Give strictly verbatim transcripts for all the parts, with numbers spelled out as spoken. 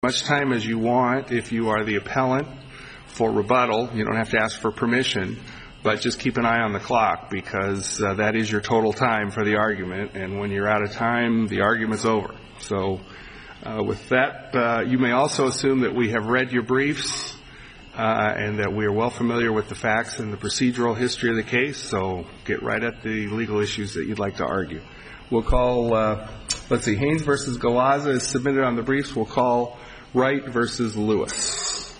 Much time as you want. If you are the appellant for rebuttal, you don't have to ask for permission, but just keep an eye on the clock because uh, that is your total time for the argument, and when you're out of time, the argument's over. So uh, with that, uh, you may also assume that we have read your briefs uh, and that we are well familiar with the facts and the procedural history of the case, so get right at the legal issues that you'd like to argue. We'll call, uh, let's see, Haynes versus Galaza is submitted on the briefs. We'll call Wright versus Lewis.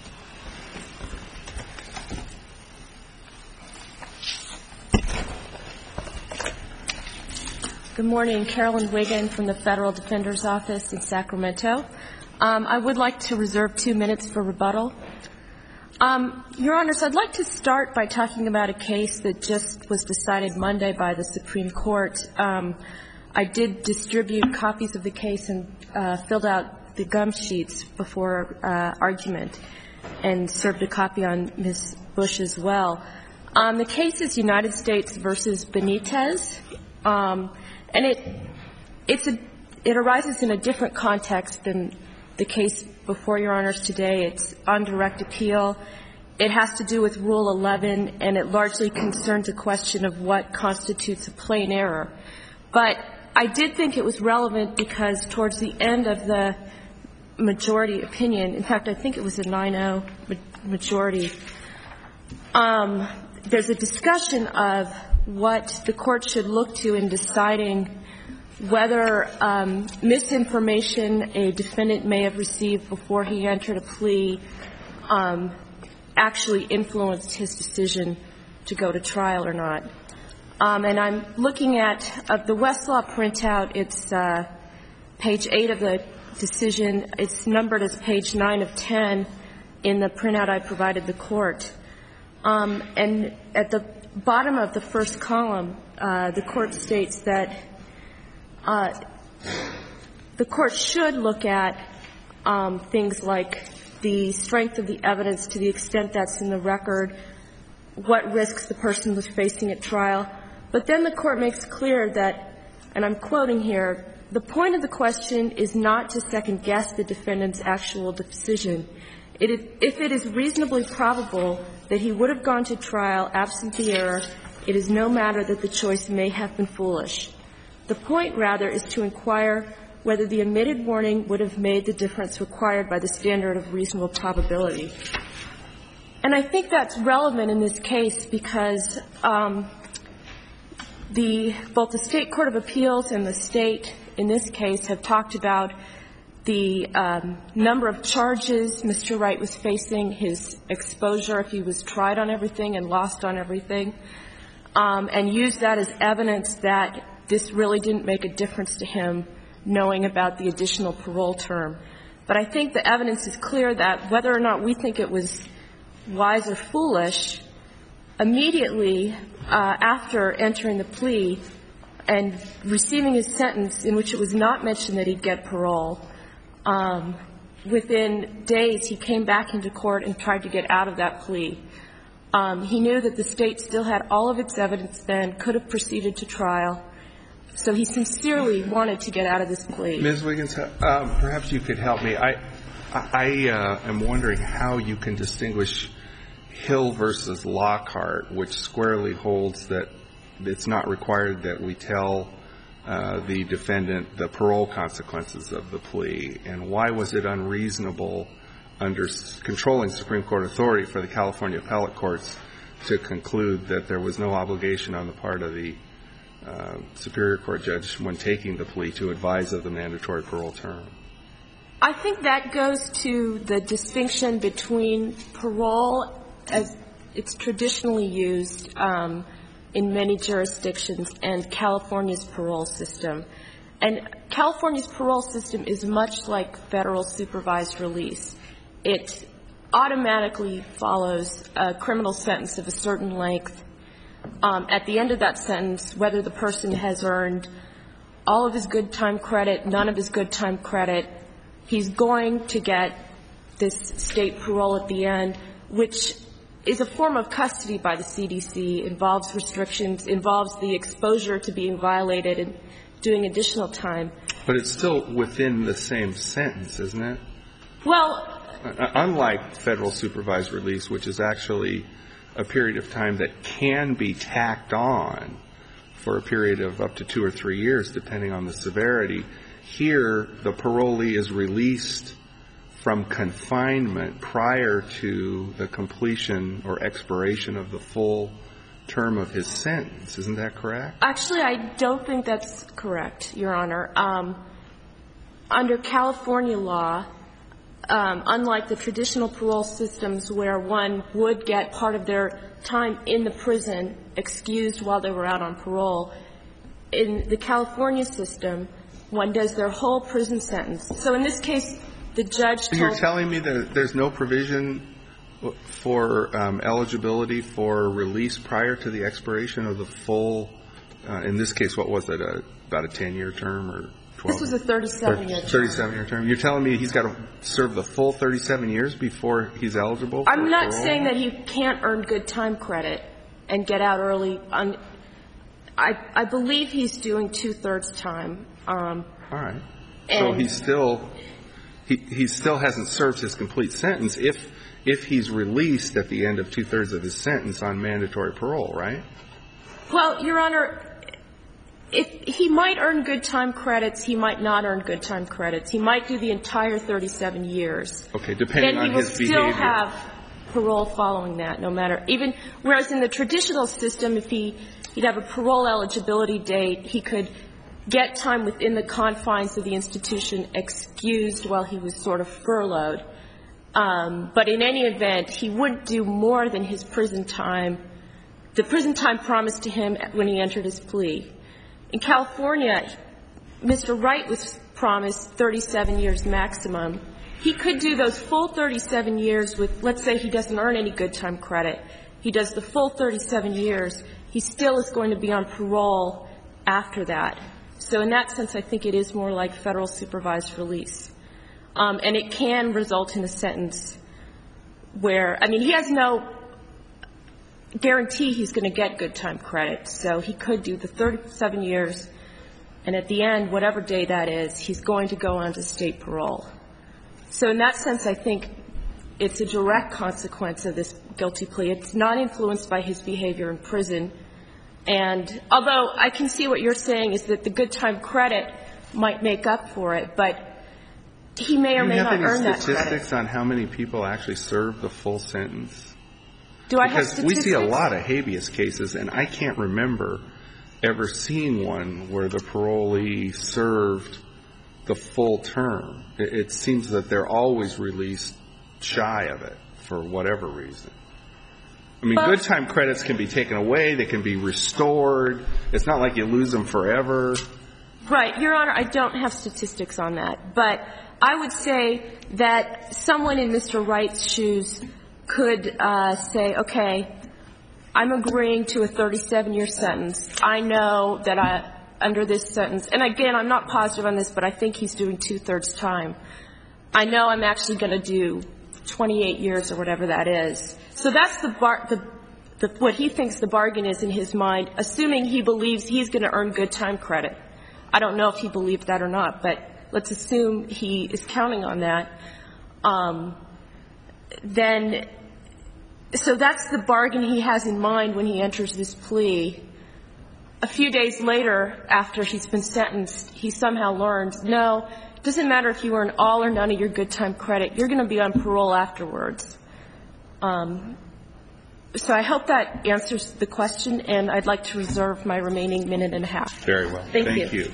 Good morning. Carolyn Wiggin from the Federal Defender's Office in Sacramento. Um, I would like to reserve two minutes for rebuttal. Um, Your Honors, I'd like to start by talking about a case that just was decided Monday by the Supreme Court. Um, I did distribute copies of the case and uh, filled out the gum sheets before uh, argument and served a copy on Miz Bush as well. Um, the case is United States versus Benitez, um, and it it's a, it arises in a different context than the case before Your Honors today. It's on direct appeal. It has to do with Rule eleven, and it largely concerns a question of what constitutes a plain error. But I did think it was relevant because towards the end of the majority opinion, in fact, I think it was a nine oh majority, um, there's a discussion of what the court should look to in deciding whether um, misinformation a defendant may have received before he entered a plea um, actually influenced his decision to go to trial or not. Um, and I'm looking at uh, the Westlaw printout. It's uh, page eight of the decision. It's numbered as page nine of ten in the printout I provided the court. Um, and at the bottom of the first column, uh, the court states that uh, the court should look at um, things like the strength of the evidence to the extent that's in the record, what risks the person was facing at trial. But then the court makes clear that, and I'm quoting here, the point of the question is not to second-guess the defendant's actual decision. It is, if it is reasonably probable that he would have gone to trial absent the error, it is no matter that the choice may have been foolish. The point, rather, is to inquire whether the omitted warning would have made the difference required by the standard of reasonable probability. And I think that's relevant in this case because um, the both the State Court of Appeals and the State in this case have talked about the um, number of charges Mister Wright was facing, his exposure if he was tried on everything and lost on everything, um, and used that as evidence that this really didn't make a difference to him knowing about the additional parole term. But I think the evidence is clear that whether or not we think it was wise or foolish, immediately uh, after entering the plea and receiving his sentence in which it was not mentioned that he'd get parole, um, within days he came back into court and tried to get out of that plea. Um, he knew that the State still had all of its evidence then, could have proceeded to trial, so he sincerely wanted to get out of this plea. Miz Wiggins, um, perhaps you could help me. I, I uh, am wondering how you can distinguish Hill versus Lockhart, which squarely holds that it's not required that we tell uh, the defendant the parole consequences of the plea, and why was it unreasonable under controlling Supreme Court authority for the California appellate courts to conclude that there was no obligation on the part of the uh, Superior Court judge when taking the plea to advise of the mandatory parole term? I think that goes to the distinction between parole as it's traditionally used um, in many jurisdictions and California's parole system. And California's parole system is much like federal supervised release. It automatically follows a criminal sentence of a certain length. Um, at the end of that sentence, whether the person has earned all of his good time credit, none of his good time credit, he's going to get this state parole at the end, which is a form of custody by the C D C, involves restrictions, involves the exposure to being violated and doing additional time. But it's still within the same sentence, isn't it? Well, unlike federal supervised release, which is actually a period of time that can be tacked on for a period of up to two or three years, depending on the severity, here the parolee is released from confinement prior to the completion or expiration of the full term of his sentence. Isn't that correct? Actually, I don't think that's correct, Your Honor. Um, under California law, um, unlike the traditional parole systems where one would get part of their time in the prison excused while they were out on parole, in the California system, one does their whole prison sentence. So in this case, the judge told... You're telling me that there's no provision for um, eligibility for release prior to the expiration of the full, uh, in this case, what was it, a, about a ten-year term or twelve? This was a thirty-seven-year term. thirty-seven-year term. You're telling me he's got to serve the full thirty-seven years before he's eligible for I'm not parole? saying that he can't earn good time credit and get out early. On, I, I believe he's doing two-thirds time. Um, All right. So he's still, he, he still hasn't served his complete sentence if if he's released at the end of two-thirds of his sentence on mandatory parole, right? Well, Your Honor, if he might earn good time credits, he might not earn good time credits. He might do the entire thirty-seven years. Okay, depending on his behavior. Then he will still have parole following that, no matter, even, whereas in the traditional system, if he, he'd have a parole eligibility date, he could get time within the confines of the institution excused while he was sort of furloughed. Um, but in any event, he wouldn't do more than his prison time, the prison time promised to him when he entered his plea. In California, Mister Wright was promised thirty-seven years maximum. He could do those full thirty-seven years with, let's say he doesn't earn any good time credit. He does the full thirty-seven years. He still is going to be on parole after that. So in that sense, I think it is more like federal supervised release. Um, and it can result in a sentence where, I mean, he has no guarantee he's going to get good time credit. So he could do the thirty-seven years, and at the end, whatever day that is, he's going to go on to state parole. So in that sense, I think it's a direct consequence of this guilty plea. It's not influenced by his behavior in prison. And although I can see what you're saying is that the good time credit might make up for it, but he may or may not earn that credit. Do you have any statistics on how many people actually serve the full sentence? Do I have statistics? Because we see a lot of habeas cases, and I can't remember ever seeing one where the parolee served the full term. It, it seems that they're always released shy of it for whatever reason. I mean, but, good time credits can be taken away. They can be restored. It's not like you lose them forever. Right. Your Honor, I don't have statistics on that. But I would say that someone in Mister Wright's shoes could uh, say, okay, I'm agreeing to a thirty-seven-year sentence. I know that I, under this sentence, and again, I'm not positive on this, but I think he's doing two-thirds time. I know I'm actually going to do twenty-eight years or whatever that is. So that's the, bar, the, the what he thinks the bargain is in his mind, assuming he believes he's going to earn good time credit. I don't know if he believed that or not, but let's assume he is counting on that. Um, then, so that's the bargain he has in mind when he enters this plea. A few days later, after he's been sentenced, he somehow learns, no, it doesn't matter if you earn all or none of your good time credit. You're going to be on parole afterwards. Um, so I hope that answers the question, and I'd like to reserve my remaining minute and a half. Very well. Thank, Thank you. you.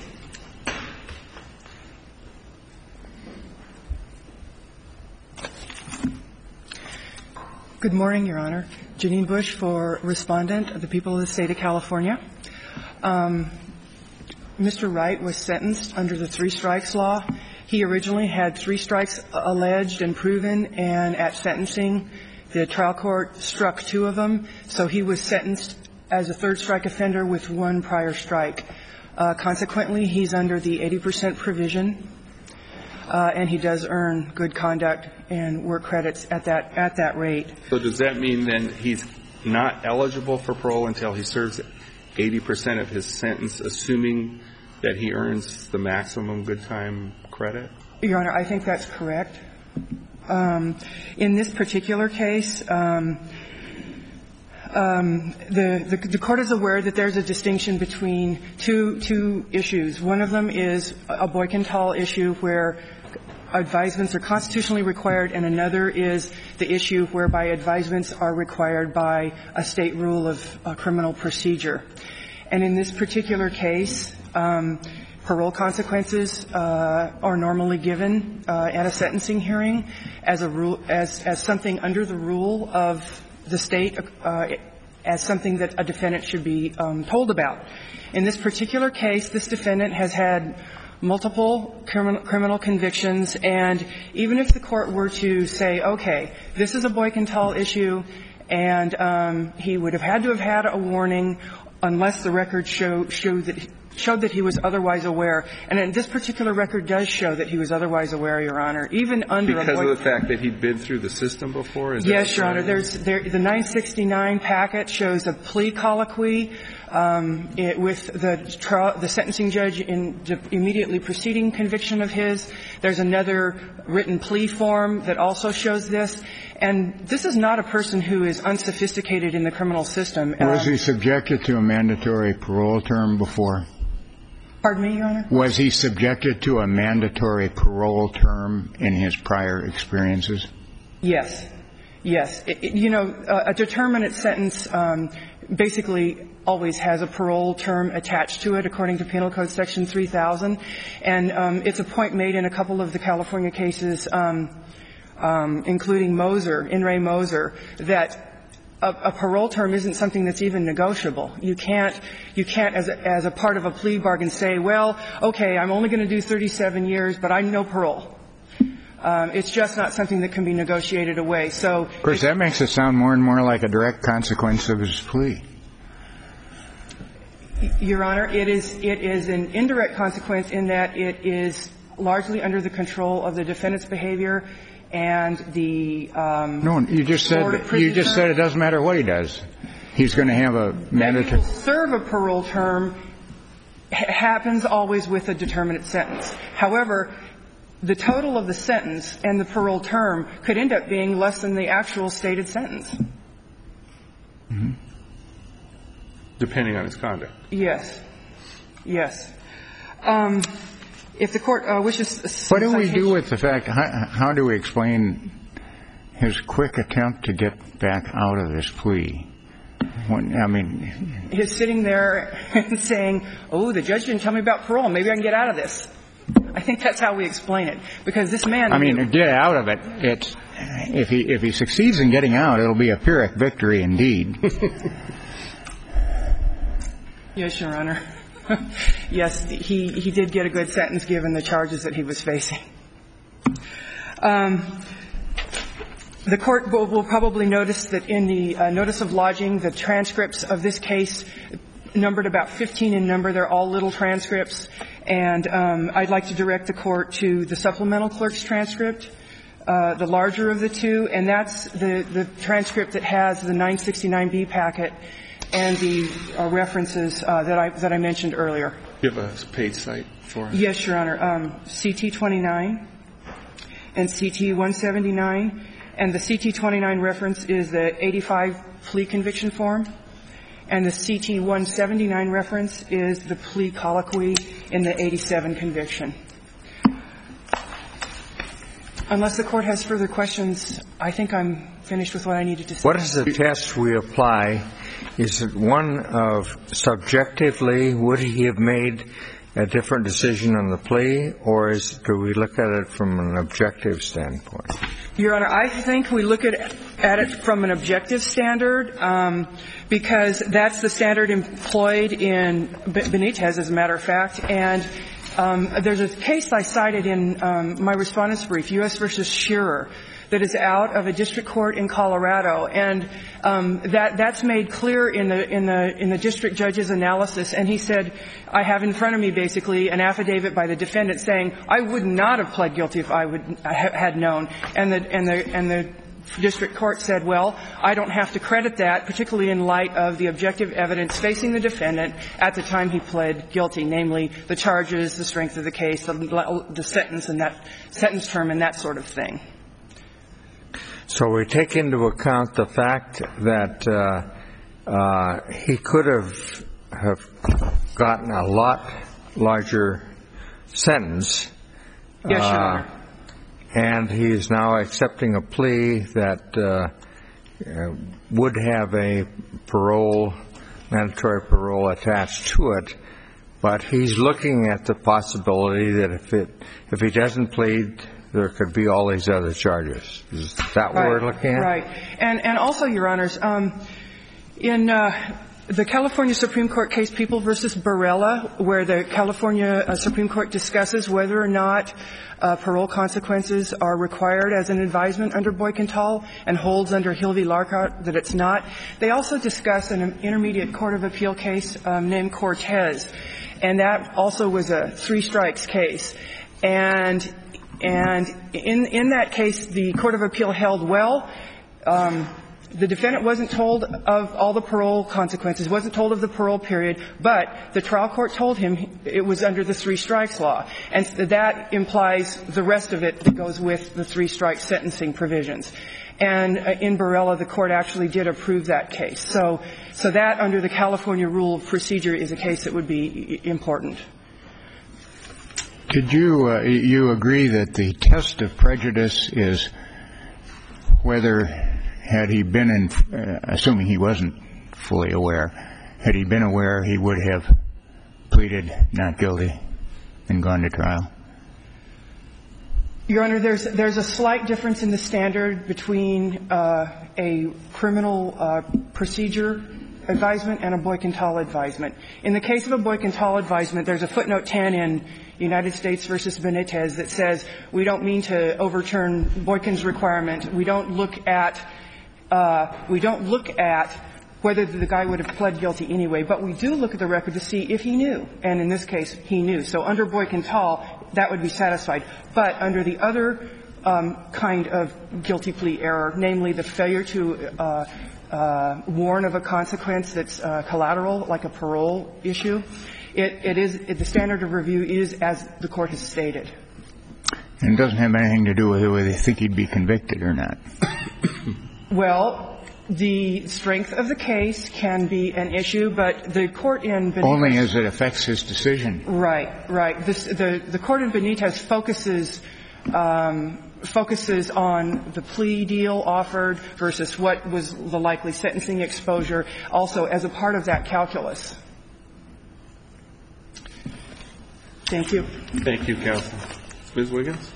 Good morning, Your Honor. Janine Bush for Respondent of the people of the State of California. Um, Mister Wright was sentenced under the three strikes law. He originally had three strikes alleged and proven, and at sentencing, the trial court struck two of them, so he was sentenced as a third strike offender with one prior strike. Uh, consequently, he's under the eighty percent provision, uh, and he does earn good conduct and work credits at that at that rate. So does that mean then he's not eligible for parole until he serves eighty percent of his sentence, assuming that he earns the maximum good time credit? Your Honor, I think that's correct. Um, in this particular case, um, um, the, the, the court is aware that there's a distinction between two, two issues. One of them is a Boykenthal issue where advisements are constitutionally required, and another is the issue whereby advisements are required by a state rule of uh, criminal procedure. And in this particular case, um, parole consequences uh, are normally given uh, at a sentencing hearing as a rule, as as something under the rule of the state, uh, as something that a defendant should be um, told about. In this particular case, this defendant has had multiple criminal, criminal convictions, and even if the court were to say, okay, this is a Boykenthal issue, and um, he would have had to have had a warning unless the record show, showed that he, showed that he was otherwise aware. And in this particular record does show that he was otherwise aware, Your Honor, even under because a Boy- of the fact that he'd been through the system before? Is yes, that Your right? Honor. There's there, the nine sixty-nine packet shows a plea colloquy um, it, with the trial, the sentencing judge in the immediately preceding conviction of his. There's another written plea form that also shows this. And this is not a person who is unsophisticated in the criminal system. Was um, he subjected to a mandatory parole term before? Pardon me, Your Honor? Was he subjected to a mandatory parole term in his prior experiences? Yes. Yes. It, it, you know, a, a determinate sentence um, basically always has a parole term attached to it, according to Penal Code Section three thousand. And um, it's a point made in a couple of the California cases, um, um, including Moser, In re Moser, that A, a parole term isn't something that's even negotiable. You can't, you can't as a, as a part of a plea bargain say, well, okay, I'm only going to do thirty-seven years, but I'm no parole. Um, it's just not something that can be negotiated away. So, of course, that makes it sound more and more like a direct consequence of his plea. Your Honor, it is, it is an indirect consequence in that it is largely under the control of the defendant's behavior and the um, no, you just said you just said it doesn't matter what he does. He's going to have a mandatory. Serve a parole term ha- happens always with a determinate sentence. However, the total of the sentence and the parole term could end up being less than the actual stated sentence. Mm-hmm. Depending on his conduct. Yes. Yes. Um, If the court uh, wishes... What do we do with the fact, how, how do we explain his quick attempt to get back out of this plea? When, I mean... He's sitting there and saying, oh, the judge didn't tell me about parole. Maybe I can get out of this. I think that's how we explain it. Because this man... I mean, to get out of it, it's, if he, if he succeeds in getting out, it'll be a Pyrrhic victory indeed. Yes, Your Honor. Yes, he, he did get a good sentence given the charges that he was facing. Um, the court will, will probably notice that in the uh, notice of lodging, the transcripts of this case numbered about fifteen in number. They're all little transcripts. And um, I'd like to direct the court to the supplemental clerk's transcript, uh, the larger of the two, and that's the, the transcript that has the nine sixty-nine B packet and the uh, references uh, that I that I mentioned earlier. Do you have a page cite for us? Yes, Your Honor. Um, C T twenty-nine and C T one seventy-nine. And the C T twenty-nine reference is the eighty-five plea conviction form. And the C T one seventy-nine reference is the plea colloquy in the eighty-seven conviction. Unless the Court has further questions, I think I'm finished with what I needed to say. What is the test we apply? Is it one of subjectively, would he have made a different decision on the plea, or is, do we look at it from an objective standpoint? Your Honor, I think we look at, at it from an objective standard, um, because that's the standard employed in Benitez, as a matter of fact. And um, there's a case I cited in um, my respondent's brief, U S versus Shearer, that is out of a district court in Colorado, and um, that that's made clear in the in the in the district judge's analysis. And he said, I have in front of me basically an affidavit by the defendant saying, I would not have pled guilty if I would I had known. And the and the and the district court said, well, I don't have to credit that, particularly in light of the objective evidence facing the defendant at the time he pled guilty, namely the charges, the strength of the case, the, the sentence and that sentence term and that sort of thing. So we take into account the fact that uh, uh, he could have have gotten a lot larger sentence. Yes, Your uh, Honor. And he is now accepting a plea that uh, uh, would have a parole, mandatory parole attached to it. But he's looking at the possibility that if it if he doesn't plead, there could be all these other charges. Is that what Right, we're looking at? Right. And and also, Your Honors, um, in uh, the California Supreme Court case People versus Barella, where the California uh, Supreme Court discusses whether or not uh, parole consequences are required as an advisement under Boykenthal and holds under Hill v. Larcott that it's not, they also discuss an intermediate court of appeal case um, named Cortez. And that also was a three strikes case. And And in in that case, the Court of Appeal held, well, um, the defendant wasn't told of all the parole consequences, wasn't told of the parole period, but the trial court told him it was under the three strikes law. And that implies the rest of it that goes with the three strike sentencing provisions. And uh, in Barella, the court actually did approve that case. So, so that under the California rule of procedure is a case that would be important. Did you uh, you agree that the test of prejudice is whether, had he been in, uh, assuming he wasn't fully aware, had he been aware, he would have pleaded not guilty and gone to trial? Your Honor, there's there's a slight difference in the standard between uh, a criminal uh, procedure advisement and a Boykenthal advisement. In the case of a Boykenthal advisement, there's a footnote ten in United States versus Benitez that says we don't mean to overturn Boykin's requirement. We don't look at uh, we don't look at whether the guy would have pled guilty anyway, but we do look at the record to see if he knew. And in this case, he knew. So under Boykenthal, that would be satisfied. But under the other um, kind of guilty plea error, namely the failure to uh, uh, warn of a consequence that's uh, collateral, like a parole issue, It, it is it, the standard of review is as the court has stated. And it doesn't have anything to do with whether they think he'd be convicted or not. Well, the strength of the case can be an issue, but the court in Benitez only as it affects his decision. Right, right. This, the the court in Benitez focuses um, focuses on the plea deal offered versus what was the likely sentencing exposure, also as a part of that calculus. Thank you. Thank you, counsel. Miz Wiggins?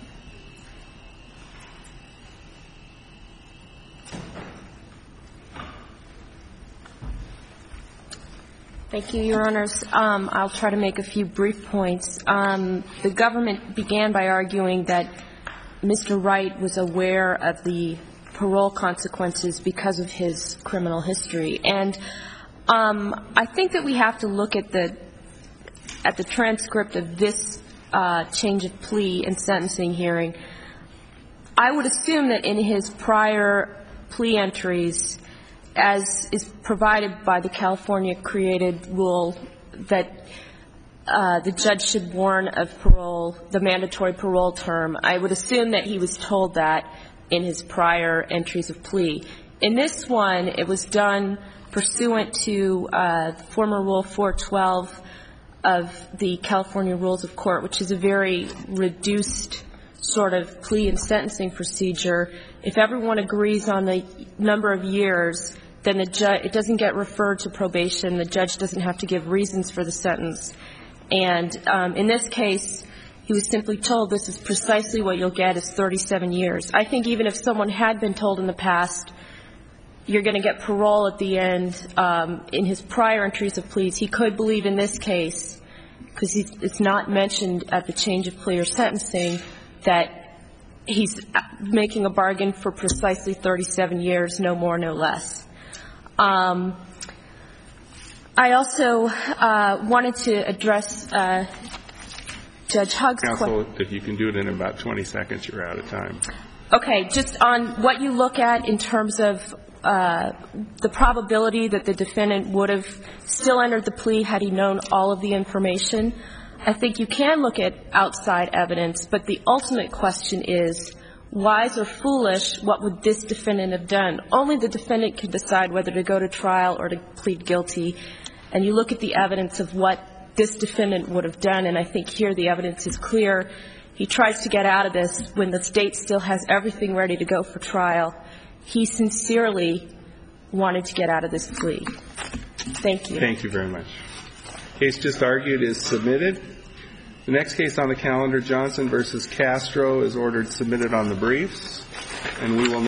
Thank you, Your Honors. Um, I'll try to make a few brief points. Um, the government began by arguing that Mister Wright was aware of the parole consequences because of his criminal history. And um, I think that we have to look at the at the transcript of this uh, change of plea and sentencing hearing. I would assume that in his prior plea entries, as is provided by the California created rule that uh, the judge should warn of parole, the mandatory parole term, I would assume that he was told that in his prior entries of plea. In this one, it was done pursuant to uh, former Rule four twelve of the California Rules of Court, which is a very reduced sort of plea and sentencing procedure. If everyone agrees on the number of years, then the ju- it doesn't get referred to probation. The judge doesn't have to give reasons for the sentence. And um, in this case, he was simply told this is precisely what you'll get is thirty-seven years. I think even if someone had been told in the past, you're going to get parole at the end, um, in his prior entries of pleas, he could believe in this case, because it's not mentioned at the change of plea or sentencing, that he's making a bargain for precisely thirty-seven years, no more, no less. Um, I also uh, wanted to address uh, Judge Hugg's question. Counsel, if you can do it in about twenty seconds, you're out of time. Okay, just on what you look at in terms of uh, the probability that the defendant would have still entered the plea had he known all of the information, I think you can look at outside evidence, but the ultimate question is wise or foolish, what would this defendant have done? Only the defendant can decide whether to go to trial or to plead guilty. And you look at the evidence of what this defendant would have done, and I think here the evidence is clear. He tries to get out of this when the State still has everything ready to go for trial. He sincerely wanted to get out of this plea. Thank you. Thank you very much. Case just argued is submitted. The next case on the calendar, Johnson versus Castro, is ordered submitted on the briefs, and we will